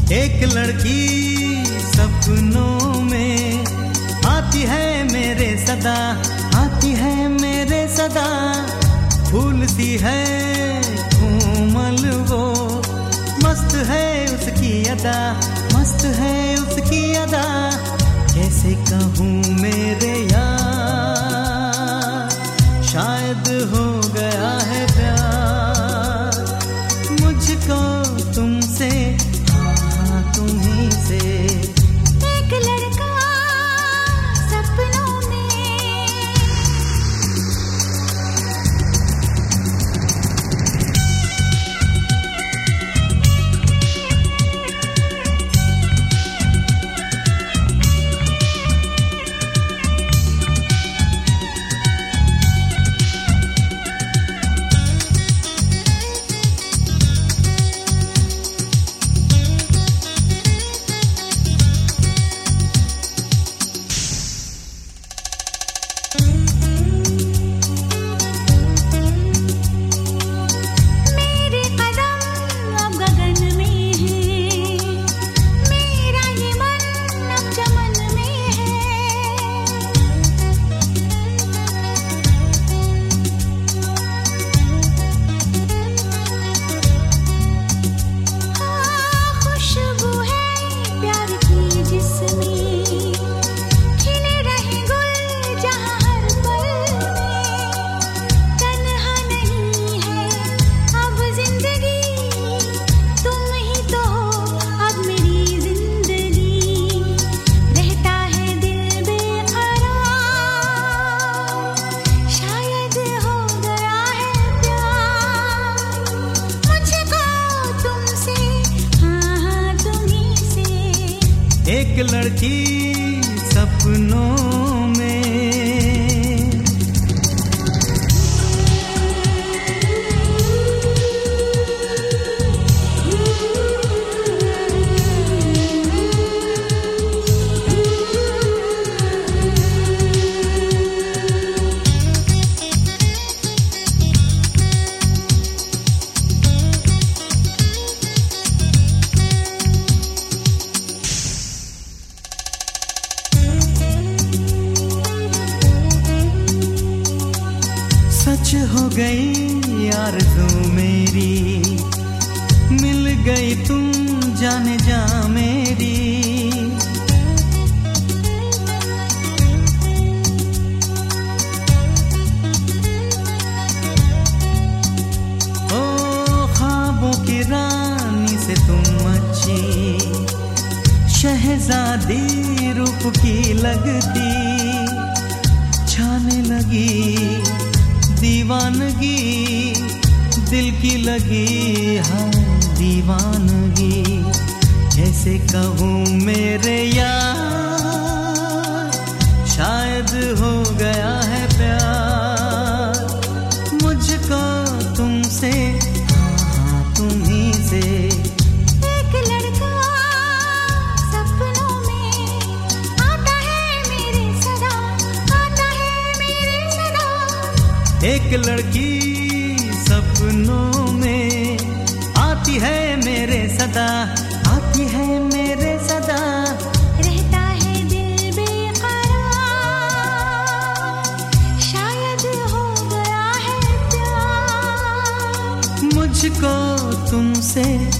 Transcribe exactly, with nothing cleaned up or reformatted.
एक लड़की सपनों में आती है मेरे सदा, आती है मेरे सदा। फूल सी है कोमल वो, मस्त है उसकी अदा, मस्त है उसकी अदा। कैसे कहूँ मेरे यार, शायद हो गया है प्यार मुझको तुमसे, हाँ तुम्हीं से। एक लड़का सपनों एक लड़की सपनों में। सच हो गई आरज़ू मेरी, मिल गई तुम जाने जा मेरी। ओ ख्वाबों की रानी से तुम अच्छी, शहजादी रूप की लगती, छाने लगी दीवानगी दिल की लगी, हाँ दीवानगी। कैसे कहूँ मेरे यार, शायद हो गया है प्यार मुझको तुमसे, हाँ तुम्हीं से। एक लड़का सपनों में आता है मेरे सदा, आता है मेरे सदा। एक लड़की सपनों में आती है मेरे सदा, आती है मेरे सदा। रहता है दिल बेकरार, शायद हो गया है प्यार मुझको तुमसे।